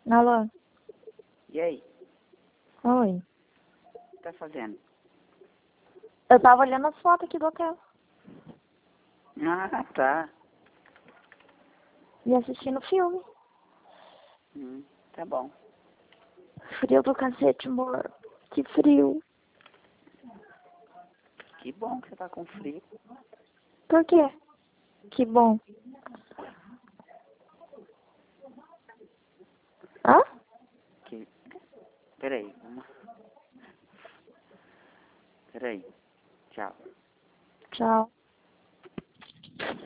Alô? E aí? Oi. O que tá fazendo? Eu tava olhando as fotos aqui do hotel. Ah, tá. E assistindo filme. Tá bom. Frio do cacete, amor. Que frio. Que bom que você tá com frio. Por quê? Que bom. Hã? Que... Peraí. Peraí. Tchau. Tchau.